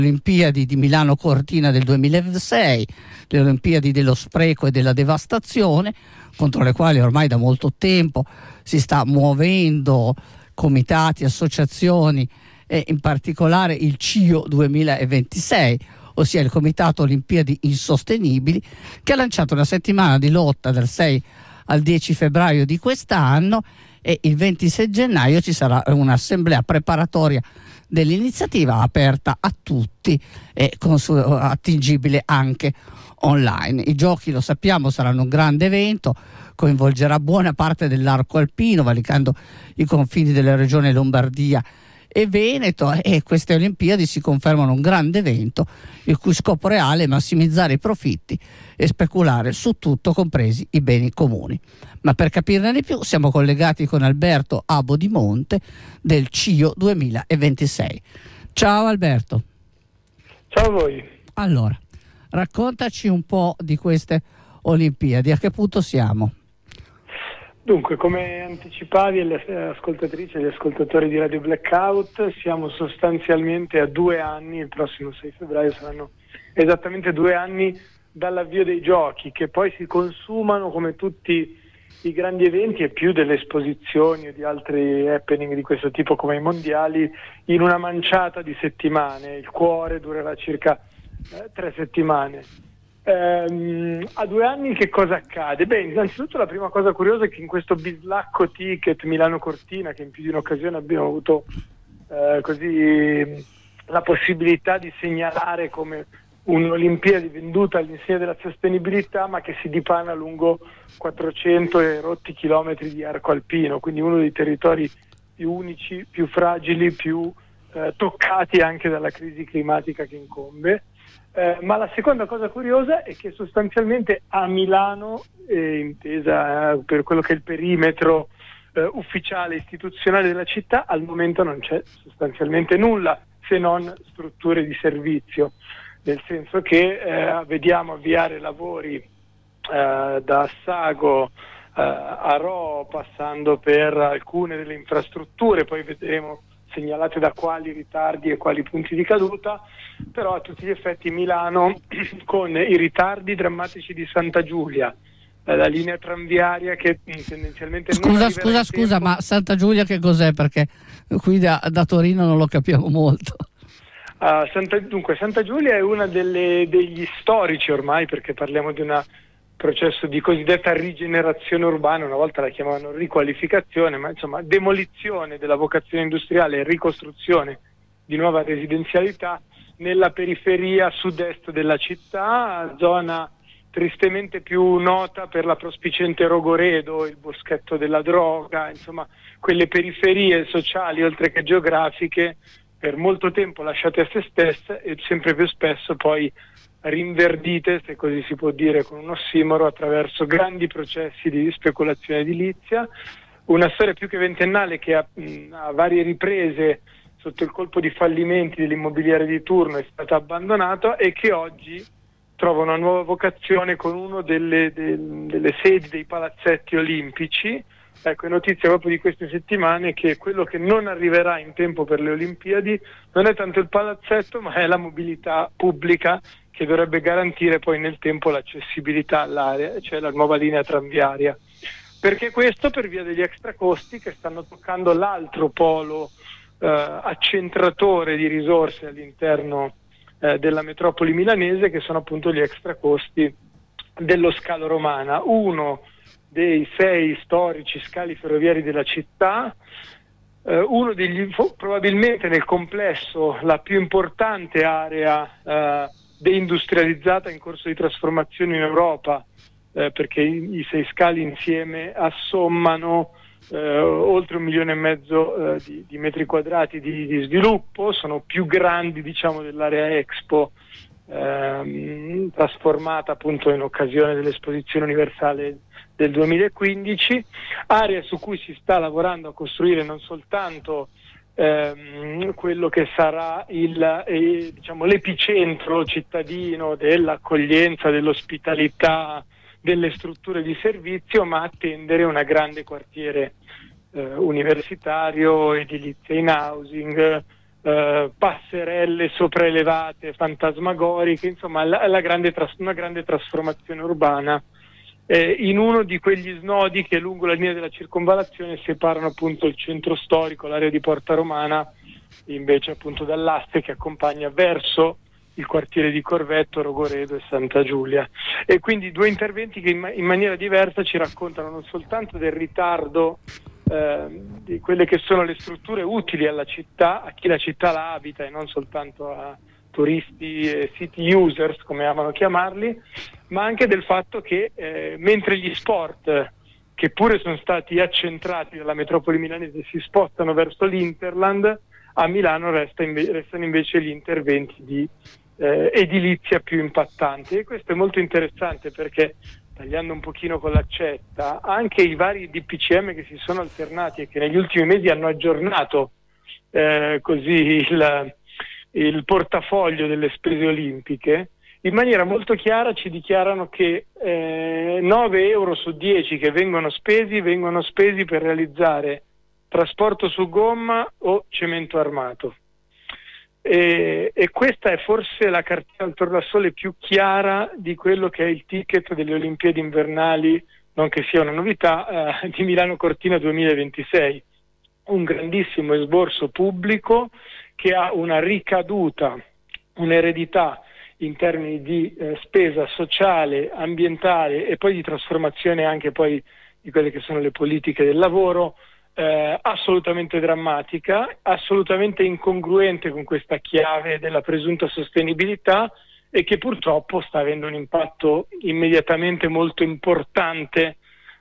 Olimpiadi di Milano Cortina del 2006, le Olimpiadi dello spreco e della devastazione, contro le quali ormai da molto tempo si sta muovendo comitati, associazioni e in particolare il CIO 2026, ossia il Comitato Olimpiadi Insostenibili, che ha lanciato una settimana di lotta dal 6 al 10 febbraio di quest'anno, e il 26 gennaio ci sarà un'assemblea preparatoria dell'iniziativa aperta a tutti e attingibile anche online. I giochi, lo sappiamo, saranno un grande evento, coinvolgerà buona parte dell'arco alpino, valicando i confini delle regioni Lombardia e Veneto, e queste Olimpiadi si confermano un grande evento il cui scopo reale è massimizzare i profitti e speculare su tutto, compresi i beni comuni. Ma per capirne di più siamo collegati con Alberto Abodimonte del CIO 2026. Ciao Alberto. Ciao a voi. Allora, raccontaci un po' di queste Olimpiadi, a che punto siamo? Dunque, come anticipavi alle ascoltatrici e agli ascoltatori di Radio Blackout, siamo sostanzialmente a 2 anni, il prossimo 6 febbraio saranno esattamente 2 anni dall'avvio dei giochi, che poi si consumano come tutti i grandi eventi e più delle esposizioni o di altri happening di questo tipo come i mondiali, in una manciata di settimane. Il cuore durerà circa 3 settimane. A 2 anni che cosa accade? Beh, innanzitutto la prima cosa curiosa è che in questo bislacco ticket Milano Cortina, che in più di un'occasione abbiamo avuto così la possibilità di segnalare come un'Olimpiadi venduta all'insegna della sostenibilità, ma che si dipana lungo 400 e rotti chilometri di arco alpino, quindi uno dei territori più unici, più fragili, più toccati anche dalla crisi climatica che incombe. Ma la seconda cosa curiosa è che sostanzialmente a Milano, intesa per quello che è il perimetro ufficiale istituzionale della città, al momento non c'è sostanzialmente nulla se non strutture di servizio, nel senso che vediamo avviare lavori da Assago a Rho, passando per alcune delle infrastrutture, poi vedremo segnalate da quali ritardi e quali punti di caduta, però a tutti gli effetti Milano, con i ritardi drammatici di Santa Giulia, la linea tranviaria che tendenzialmente Scusa, ma Santa Giulia che cos'è? Perché qui da Torino non lo capiamo molto. Santa Giulia è una degli storici ormai, perché parliamo di un processo di cosiddetta rigenerazione urbana, una volta la chiamavano riqualificazione, ma insomma demolizione della vocazione industriale e ricostruzione di nuova residenzialità nella periferia sud-est della città, zona tristemente più nota per la prospicente Rogoredo, il boschetto della droga, insomma quelle periferie sociali oltre che geografiche per molto tempo lasciate a se stesse e sempre più spesso poi rinverdite, se così si può dire con un ossimoro, attraverso grandi processi di speculazione edilizia. Una storia più che ventennale che a varie riprese sotto il colpo di fallimenti dell'immobiliare di turno è stata abbandonata e che oggi trova una nuova vocazione con uno delle sedi dei palazzetti olimpici. Ecco, è notizia proprio di queste settimane che quello che non arriverà in tempo per le Olimpiadi non è tanto il palazzetto, ma è la mobilità pubblica che dovrebbe garantire poi nel tempo l'accessibilità all'area, cioè la nuova linea tranviaria. Perché questo? Per via degli extracosti che stanno toccando l'altro polo accentratore di risorse all'interno della metropoli milanese, che sono appunto gli extracosti dello scalo romana, uno dei 6 storici scali ferroviari della città, uno degli probabilmente nel complesso la più importante area deindustrializzata in corso di trasformazione in Europa, perché i 6 scali insieme assommano oltre 1,5 milioni di metri quadrati di sviluppo, sono più grandi diciamo dell'area Expo trasformata appunto in occasione dell'esposizione universale del 2015, area su cui si sta lavorando a costruire non soltanto quello che sarà l'epicentro cittadino dell'accoglienza, dell'ospitalità, delle strutture di servizio, ma attendere una grande quartiere universitario, edilizia in housing, passerelle sopraelevate, fantasmagoriche, insomma una grande trasformazione urbana in uno di quegli snodi che lungo la linea della circonvallazione separano appunto il centro storico, l'area di Porta Romana, invece appunto dall'asse che accompagna verso il quartiere di Corvetto, Rogoredo e Santa Giulia. E quindi due interventi che in maniera diversa ci raccontano non soltanto del ritardo di quelle che sono le strutture utili alla città, a chi la città la abita e non soltanto a turisti e city users, come amano chiamarli, ma anche del fatto che mentre gli sport, che pure sono stati accentrati dalla metropoli milanese, si spostano verso l'Interland, a Milano restano invece gli interventi di edilizia più impattanti. E questo è molto interessante perché, tagliando un pochino con l'accetta, anche i vari DPCM che si sono alternati e che negli ultimi mesi hanno aggiornato così il portafoglio delle spese olimpiche, in maniera molto chiara ci dichiarano che 9 euro su 10 che vengono spesi per realizzare trasporto su gomma o cemento armato. E questa è forse la cartina al tornasole più chiara di quello che è il ticket delle Olimpiadi invernali, non che sia una novità, di Milano Cortina 2026. Un grandissimo esborso pubblico che ha una ricaduta, un'eredità in termini di spesa sociale, ambientale e poi di trasformazione anche poi di quelle che sono le politiche del lavoro, assolutamente drammatica, assolutamente incongruente con questa chiave della presunta sostenibilità e che purtroppo sta avendo un impatto immediatamente molto importante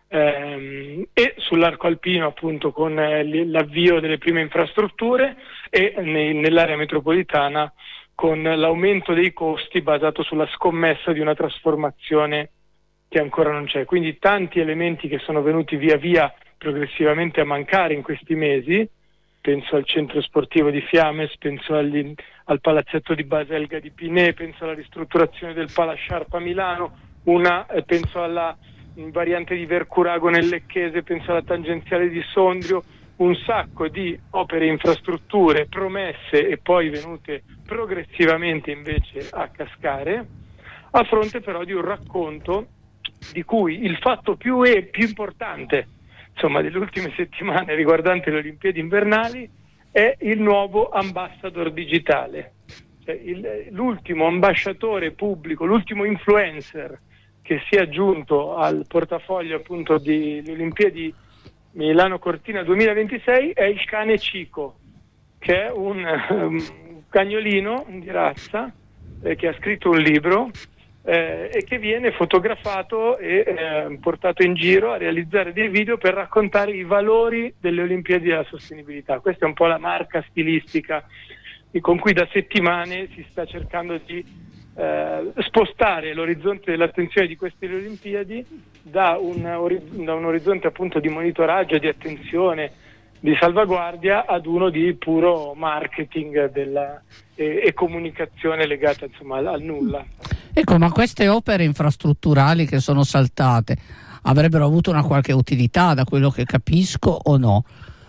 e sull'arco alpino, appunto, con l'avvio delle prime infrastrutture e nell'area metropolitana con l'aumento dei costi basato sulla scommessa di una trasformazione che ancora non c'è. Quindi tanti elementi che sono venuti via via progressivamente a mancare in questi mesi. Penso al centro sportivo di Fiames, penso al palazzetto di Baselga di Pinè, penso alla ristrutturazione del Pala Sciarpa a Milano, penso alla variante di Vercurago nel Lecchese, penso alla tangenziale di Sondrio, un sacco di opere e infrastrutture promesse e poi venute progressivamente invece a cascare, a fronte però di un racconto di cui il fatto più importante, insomma, delle ultime settimane riguardante le Olimpiadi invernali è il nuovo ambassador digitale, cioè l'ultimo ambasciatore pubblico, l'ultimo influencer che si è aggiunto al portafoglio appunto delle Olimpiadi Milano Cortina 2026 è il cane Cico, che è un cagnolino di razza che ha scritto un libro e che viene fotografato e portato in giro a realizzare dei video per raccontare i valori delle Olimpiadi della sostenibilità. Questa è un po' la marca stilistica con cui da settimane si sta cercando di spostare l'orizzonte dell'attenzione di queste Olimpiadi da un orizzonte appunto di monitoraggio, di attenzione, di salvaguardia ad uno di puro marketing e comunicazione legata, insomma, al nulla. Ecco, ma queste opere infrastrutturali che sono saltate avrebbero avuto una qualche utilità, da quello che capisco, o no?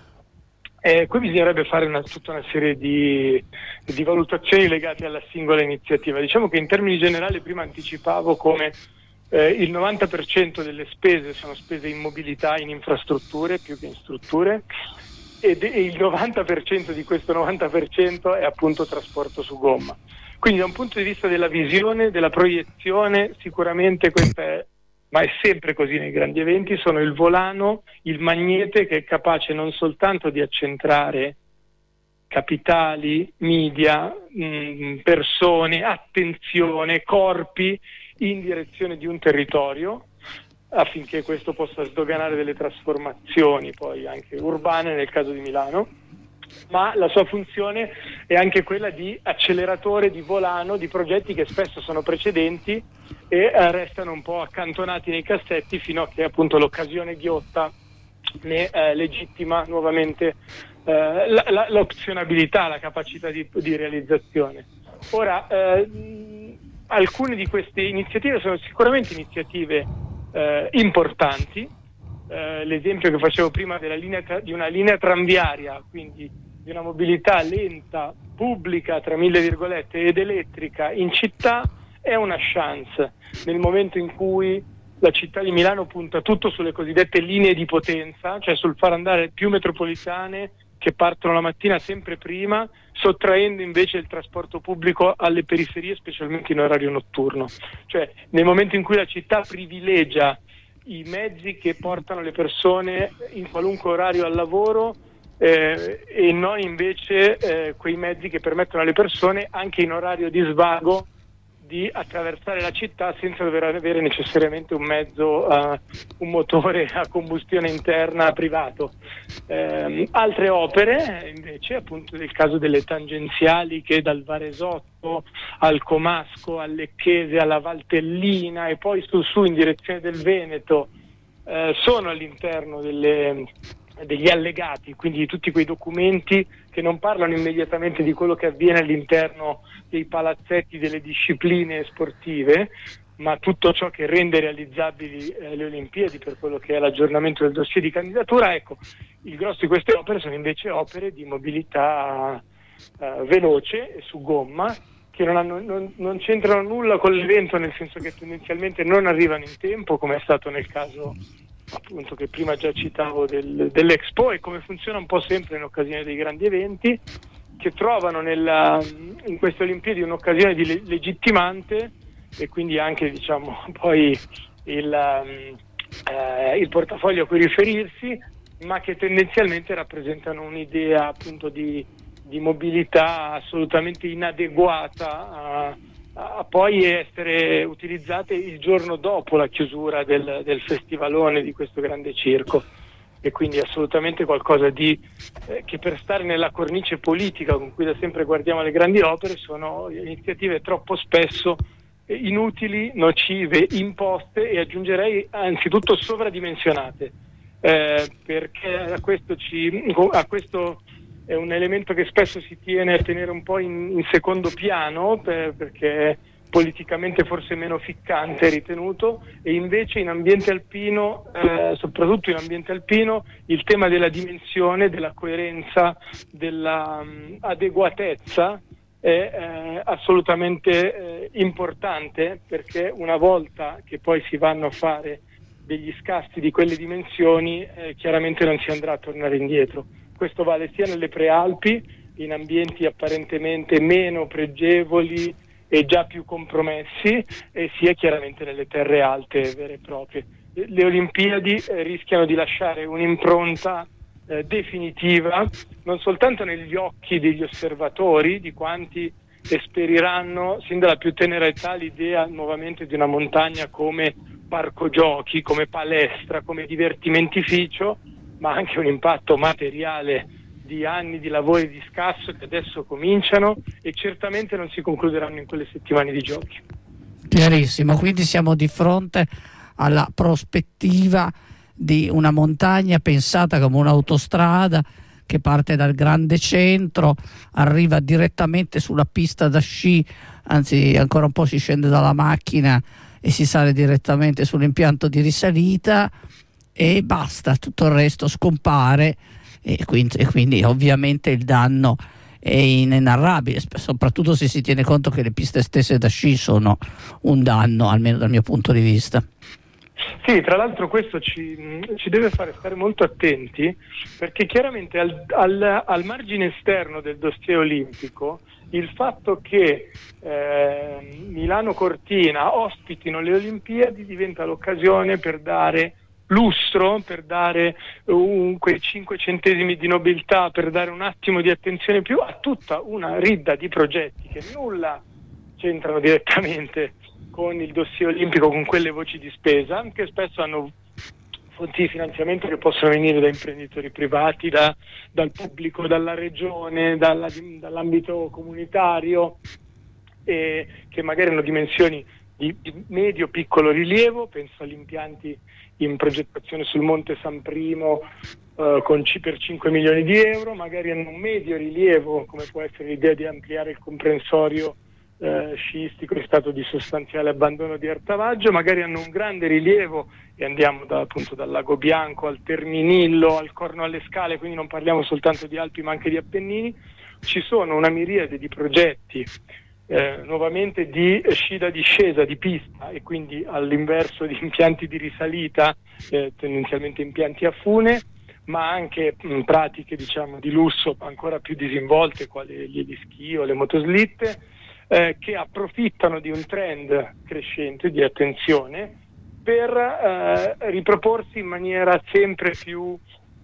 Qui bisognerebbe fare tutta una serie di valutazioni legate alla singola iniziativa. Diciamo che in termini generali prima anticipavo come il 90% delle spese sono spese in mobilità, in infrastrutture più che in strutture, e il 90% di questo 90% è appunto trasporto su gomma. Quindi da un punto di vista della visione, della proiezione, sicuramente questa è, ma è sempre così nei grandi eventi, sono il volano, il magnete che è capace non soltanto di accentrare capitali, media, persone, attenzione, corpi in direzione di un territorio, affinché questo possa sdoganare delle trasformazioni poi anche urbane nel caso di Milano, ma la sua funzione è anche quella di acceleratore, di volano, di progetti che spesso sono precedenti e restano un po' accantonati nei cassetti fino a che appunto l'occasione ghiotta ne legittima nuovamente l'opzionabilità, la capacità di realizzazione. Ora, alcune di queste iniziative sono sicuramente iniziative importanti. L'esempio che facevo prima di una linea tranviaria, quindi di una mobilità lenta, pubblica, tra mille virgolette, ed elettrica in città è una chance nel momento in cui la città di Milano punta tutto sulle cosiddette linee di potenza, cioè sul far andare più metropolitane che partono la mattina sempre prima, sottraendo invece il trasporto pubblico alle periferie, specialmente in orario notturno. Cioè nel momento in cui la città privilegia i mezzi che portano le persone in qualunque orario al lavoro e non invece quei mezzi che permettono alle persone anche in orario di svago di attraversare la città senza dover avere necessariamente un mezzo, un motore a combustione interna privato. Altre opere invece, appunto nel caso delle tangenziali che dal Varesotto al Comasco, al Lecchese, alla Valtellina e poi su in direzione del Veneto, sono all'interno degli allegati, quindi di tutti quei documenti che non parlano immediatamente di quello che avviene all'interno dei palazzetti delle discipline sportive, ma tutto ciò che rende realizzabili le Olimpiadi per quello che è l'aggiornamento del dossier di candidatura. Ecco, il grosso di queste opere sono invece opere di mobilità veloce e su gomma, che non c'entrano nulla con l'evento, nel senso che tendenzialmente non arrivano in tempo, come è stato nel caso appunto che prima già citavo dell'Expo, e come funziona un po' sempre in occasione dei grandi eventi, che trovano in queste Olimpiadi un'occasione di legittimante e quindi anche poi il portafoglio a cui riferirsi, ma che tendenzialmente rappresentano un'idea appunto di mobilità assolutamente inadeguata a poi essere utilizzate il giorno dopo la chiusura del festivalone di questo grande circo, e quindi assolutamente qualcosa che per stare nella cornice politica con cui da sempre guardiamo le grandi opere sono iniziative troppo spesso inutili, nocive, imposte e aggiungerei anzitutto sovradimensionate, perché a questo è un elemento che spesso si tiene a tenere un po' in secondo piano perché è politicamente forse meno ficcante ritenuto, e invece in ambiente alpino, soprattutto in ambiente alpino, il tema della dimensione, della coerenza, della adeguatezza è assolutamente importante, perché una volta che poi si vanno a fare degli scasti di quelle dimensioni chiaramente non si andrà a tornare indietro. Questo vale sia nelle prealpi, in ambienti apparentemente meno pregevoli e già più compromessi, e sia chiaramente nelle terre alte vere e proprie. Le Olimpiadi rischiano di lasciare un'impronta definitiva, non soltanto negli occhi degli osservatori, di quanti esperiranno sin dalla più tenera età l'idea nuovamente di una montagna come parco giochi, come palestra, come divertimentificio, ma anche un impatto materiale di anni di lavori di scasso che adesso cominciano e certamente non si concluderanno in quelle settimane di giochi. Chiarissimo, quindi siamo di fronte alla prospettiva di una montagna pensata come un'autostrada che parte dal grande centro, arriva direttamente sulla pista da sci, anzi ancora un po' si scende dalla macchina e si sale direttamente sull'impianto di risalita e basta, tutto il resto scompare, e quindi ovviamente il danno è inenarrabile, soprattutto se si tiene conto che le piste stesse da sci sono un danno, almeno dal mio punto di vista. Sì, tra l'altro questo ci deve fare stare molto attenti, perché chiaramente al margine esterno del dossier olimpico il fatto che Milano Cortina ospitino le Olimpiadi diventa l'occasione per dare lustro, per dare quei 5 centesimi di nobiltà, per dare un attimo di attenzione più a tutta una ridda di progetti che nulla c'entrano direttamente con il dossier olimpico, con quelle voci di spesa, che spesso hanno fonti di finanziamento che possono venire da imprenditori privati, dal pubblico, dalla regione, dall'ambito comunitario, e che magari hanno dimensioni di medio-piccolo rilievo. Penso agli impianti in progettazione sul Monte San Primo per 5 milioni di euro, magari hanno un medio rilievo, come può essere l'idea di ampliare il comprensorio sciistico in stato di sostanziale abbandono di ertavaggio, magari hanno un grande rilievo, e andiamo appunto dal Lago Bianco al Terminillo, al Corno alle Scale, quindi non parliamo soltanto di Alpi ma anche di Appennini. Ci sono una miriade di progetti nuovamente di sci da discesa, di pista, e quindi all'inverso di impianti di risalita, tendenzialmente impianti a fune, ma anche pratiche diciamo di lusso ancora più disinvolte, quali gli elischi o le motoslitte, che approfittano di un trend crescente di attenzione per riproporsi in maniera sempre più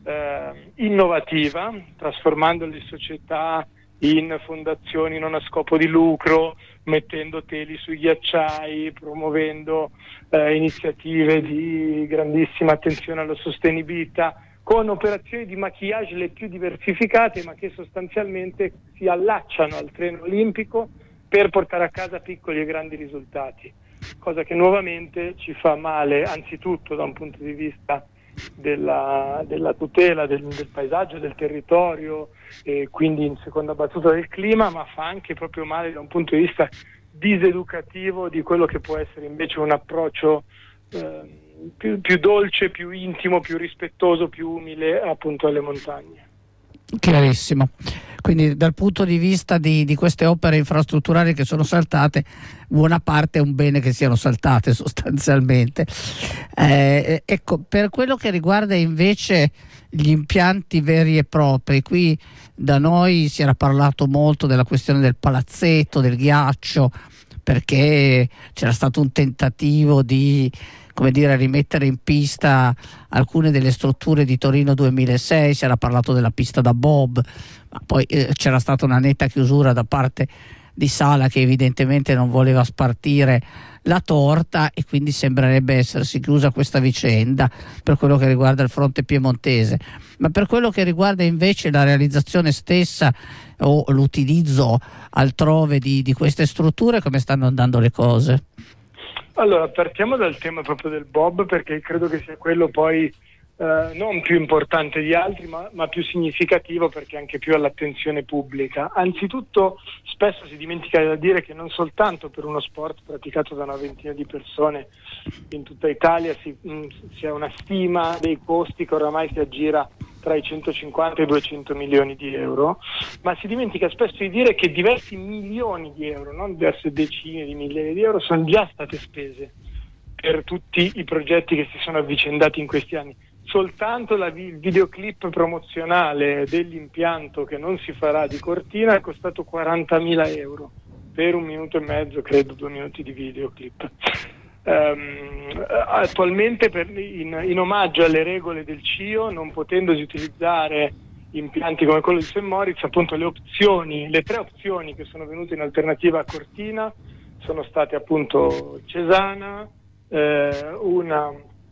innovativa, trasformando le società in fondazioni non a scopo di lucro, mettendo teli sui ghiacciai, promuovendo iniziative di grandissima attenzione alla sostenibilità, con operazioni di maquillage le più diversificate, ma che sostanzialmente si allacciano al treno olimpico per portare a casa piccoli e grandi risultati, cosa che nuovamente ci fa male anzitutto da un punto di vista della tutela del paesaggio, del territorio, e quindi in seconda battuta del clima, ma fa anche proprio male da un punto di vista diseducativo di quello che può essere invece un approccio più dolce, più intimo, più rispettoso, più umile appunto alle montagne. Chiarissimo. Quindi dal punto di vista di queste opere infrastrutturali che sono saltate, buona parte è un bene che siano saltate sostanzialmente. Ecco, per quello che riguarda invece gli impianti veri e propri, qui da noi si era parlato molto della questione del palazzetto, del ghiaccio, perché c'era stato un tentativo di, come dire, rimettere in pista alcune delle strutture di Torino 2006, si era parlato della pista da bob, ma poi c'era stata una netta chiusura da parte di Sala, che evidentemente non voleva spartire la torta, e quindi sembrerebbe essersi chiusa questa vicenda per quello che riguarda il fronte piemontese. Ma per quello che riguarda invece la realizzazione stessa o l'utilizzo altrove di queste strutture, come stanno andando le cose? Allora, partiamo dal tema proprio del bob, perché credo che sia quello poi non più importante di altri, ma più significativo, perché anche più all'attenzione pubblica. Anzitutto, spesso si dimentica da dire che non soltanto per uno sport praticato da una ventina di persone in tutta Italia si ha una stima dei costi che oramai si aggira tra i 150 e i 200 milioni di euro, ma si dimentica spesso di dire che diversi milioni di euro, non diverse decine di migliaia di euro, sono già state spese per tutti i progetti che si sono avvicendati in questi anni. Soltanto il videoclip promozionale dell'impianto che non si farà di Cortina è costato 40.000 euro per 1 minuto e mezzo, credo 2 minuti di videoclip. Attualmente in omaggio alle regole del CIO, non potendosi utilizzare impianti come quello di St. Moritz, appunto le 3 opzioni che sono venute in alternativa a Cortina sono state appunto Cesana, una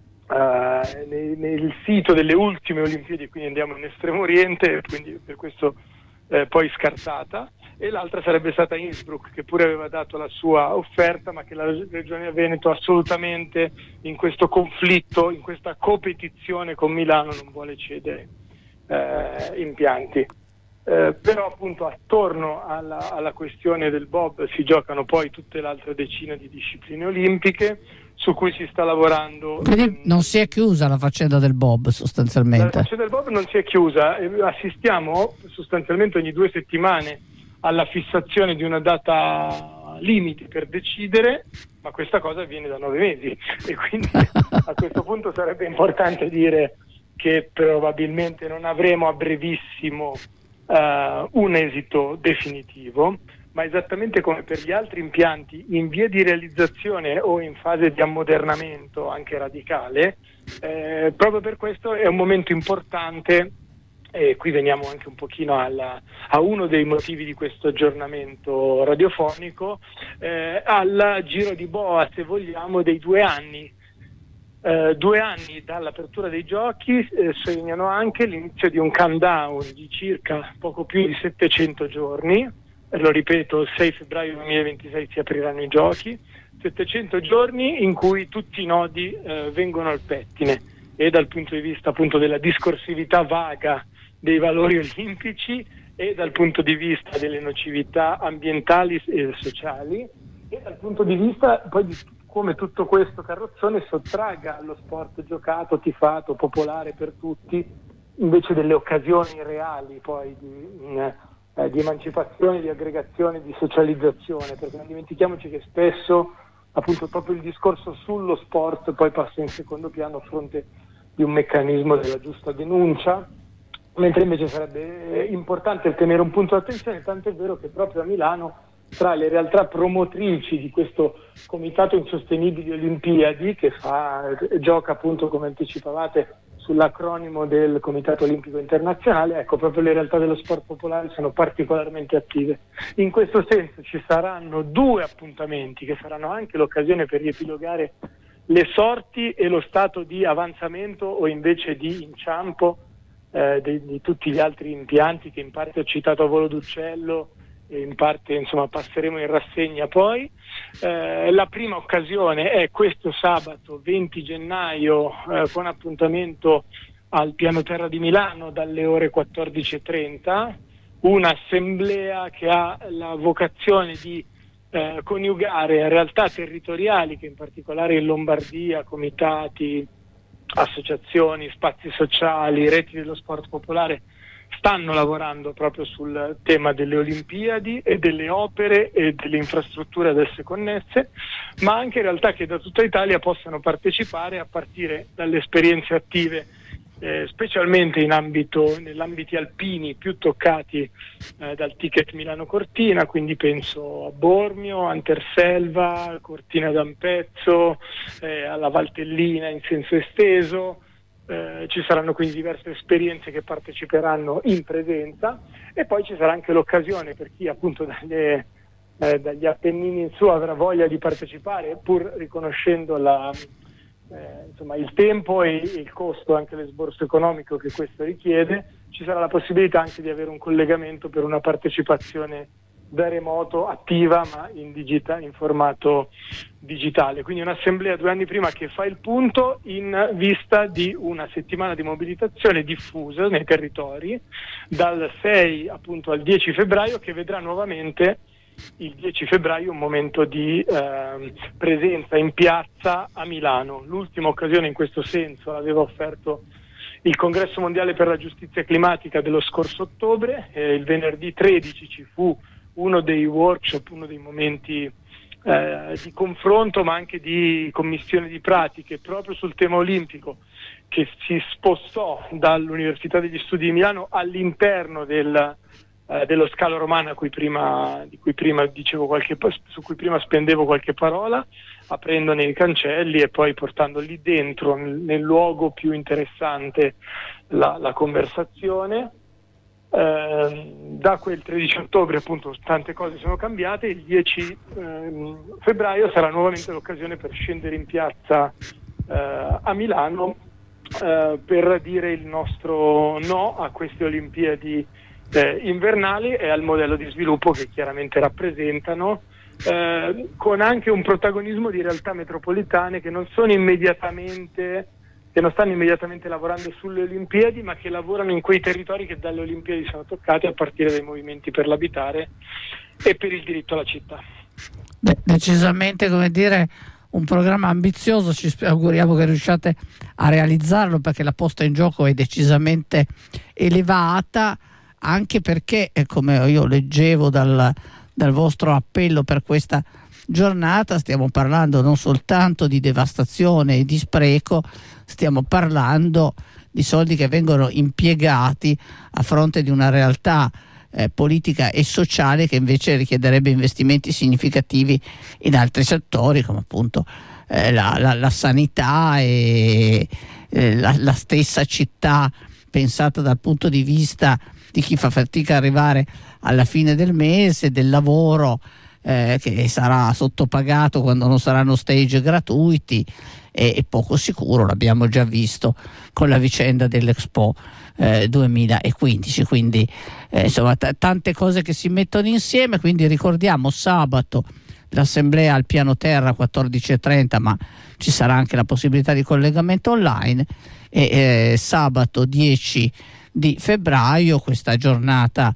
nel sito delle ultime Olimpiadi, quindi andiamo in Estremo Oriente, quindi per questo poi scartata, e l'altra sarebbe stata Innsbruck, che pure aveva dato la sua offerta, ma che la Regione Veneto assolutamente in questo conflitto, in questa competizione con Milano, non vuole cedere impianti. Però appunto attorno alla questione del bob si giocano poi tutte le altre decine di discipline olimpiche su cui si sta lavorando. Quindi non si è chiusa la faccenda del bob sostanzialmente? La faccenda del bob non si è chiusa, assistiamo sostanzialmente ogni 2 settimane alla fissazione di una data limite per decidere, ma questa cosa avviene da 9 mesi e quindi a questo punto sarebbe importante dire che probabilmente non avremo a brevissimo un esito definitivo, ma esattamente come per gli altri impianti in via di realizzazione o in fase di ammodernamento anche radicale, proprio per questo è un momento importante, e qui veniamo anche un pochino a uno dei motivi di questo aggiornamento radiofonico, al giro di boa, se vogliamo, dei 2 anni. 2 anni dall'apertura dei giochi segnano anche l'inizio di un countdown di circa poco più di 700 giorni. Lo ripeto, il 6 febbraio 2026 si apriranno i giochi, 700 giorni in cui tutti i nodi vengono al pettine, e dal punto di vista appunto della discorsività vaga dei valori olimpici, e dal punto di vista delle nocività ambientali e sociali, e dal punto di vista poi di come tutto questo carrozzone sottragga allo sport giocato, tifato, popolare per tutti, invece delle occasioni reali poi di emancipazione, di aggregazione, di socializzazione, perché non dimentichiamoci che spesso appunto proprio il discorso sullo sport poi passa in secondo piano a fronte di un meccanismo della giusta denuncia, mentre invece sarebbe importante tenere un punto di attenzione, tanto è vero che proprio a Milano, tra le realtà promotrici di questo Comitato Insostenibili Olimpiadi, che gioca appunto, come anticipavate, sull'acronimo del Comitato Olimpico Internazionale, ecco, proprio le realtà dello sport popolare sono particolarmente attive. In questo senso ci saranno 2 appuntamenti che saranno anche l'occasione per riepilogare le sorti e lo stato di avanzamento o invece di inciampo di tutti gli altri impianti che in parte ho citato a volo d'uccello e in parte insomma passeremo in rassegna poi. La prima occasione è questo sabato 20 gennaio con appuntamento al piano terra di Milano dalle ore 14:30, un'assemblea che ha la vocazione di coniugare realtà territoriali che in particolare in Lombardia, comitati, associazioni, spazi sociali, reti dello sport popolare stanno lavorando proprio sul tema delle Olimpiadi e delle opere e delle infrastrutture ad esse connesse, ma anche realtà che da tutta Italia possano partecipare a partire dalle esperienze attive, specialmente negli ambiti alpini più toccati dal ticket Milano Cortina, quindi penso a Bormio, Anterselva, Cortina d'Ampezzo, alla Valtellina in senso esteso. Ci saranno quindi diverse esperienze che parteciperanno in presenza, e poi ci sarà anche l'occasione per chi appunto dagli Appennini in su avrà voglia di partecipare, pur riconoscendo il tempo e il costo, anche l'esborso economico che questo richiede. Ci sarà la possibilità anche di avere un collegamento per una partecipazione da remoto attiva, ma in formato digitale. Quindi un'assemblea 2 anni prima che fa il punto in vista di una settimana di mobilitazione diffusa nei territori dal 6 appunto al 10 febbraio, che vedrà nuovamente il 10 febbraio un momento di presenza in piazza a Milano. L'ultima occasione in questo senso l'aveva offerto il Congresso Mondiale per la Giustizia Climatica dello scorso ottobre. Il venerdì 13 ci fu uno dei workshop, uno dei momenti di confronto, ma anche di commissione di pratiche proprio sul tema olimpico, che si spostò dall'Università degli Studi di Milano all'interno dello Scalo Romano su cui prima spendevo qualche parola, aprendone i cancelli e poi portando lì dentro, nel luogo più interessante, la conversazione. Da quel 13 ottobre appunto tante cose sono cambiate. Il 10 febbraio sarà nuovamente l'occasione per scendere in piazza a Milano per dire il nostro no a queste Olimpiadi invernali e al modello di sviluppo che chiaramente rappresentano, con anche un protagonismo di realtà metropolitane che non stanno immediatamente lavorando sulle Olimpiadi, ma che lavorano in quei territori che dalle Olimpiadi sono toccati, a partire dai movimenti per l'abitare e per il diritto alla città. Decisamente, un programma ambizioso. Ci auguriamo che riusciate a realizzarlo, perché la posta in gioco è decisamente elevata, anche perché, come io leggevo dal vostro appello per questa giornata, stiamo parlando non soltanto di devastazione e di spreco, stiamo parlando di soldi che vengono impiegati a fronte di una realtà politica e sociale che invece richiederebbe investimenti significativi in altri settori, come appunto la sanità e la stessa città pensata dal punto di vista di chi fa fatica ad arrivare alla fine del mese, del lavoro che sarà sottopagato quando non saranno stage gratuiti e poco sicuro, l'abbiamo già visto con la vicenda dell'Expo 2015. Quindi tante cose che si mettono insieme. Quindi ricordiamo sabato l'assemblea al piano terra 14:30, ma ci sarà anche la possibilità di collegamento online, e sabato 10 di febbraio questa giornata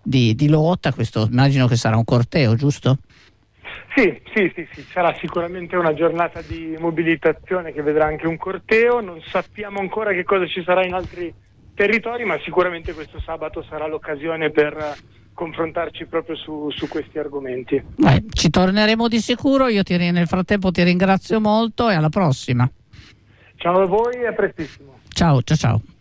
di lotta. Questo immagino che sarà un corteo, giusto? Sì, sarà sicuramente una giornata di mobilitazione che vedrà anche un corteo. Non sappiamo ancora che cosa ci sarà in altri territori, ma sicuramente questo sabato sarà l'occasione per confrontarci proprio su questi argomenti. Ci torneremo di sicuro. Io nel frattempo ti ringrazio molto e alla prossima. Ciao a voi e a prestissimo. Ciao.